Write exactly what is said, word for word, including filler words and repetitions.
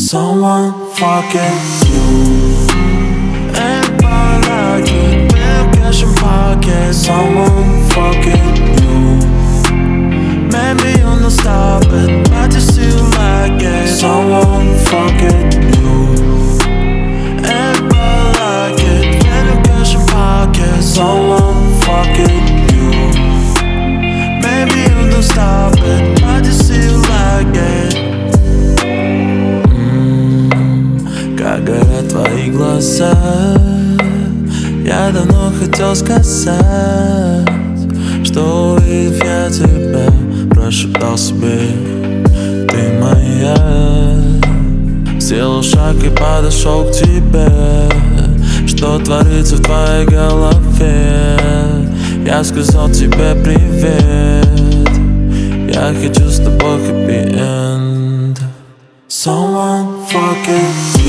Someone fucking you. Everybody like it, real cash in pocket. Someone fucking you. Maybe I'm not stop it, but you still like it. Someone fucking you. Everybody like it, real cash in pocket. Someone fucking you. Maybe I'm not stop it, but you still like it. Как горят твои глаза, я давно хотел сказать, что увидев я тебя, прошептал себе: ты моя. Сделал шаг и подошел к тебе. Что творится в твоей голове? Я сказал тебе привет. Я хочу с тобой happy end. Someone fucking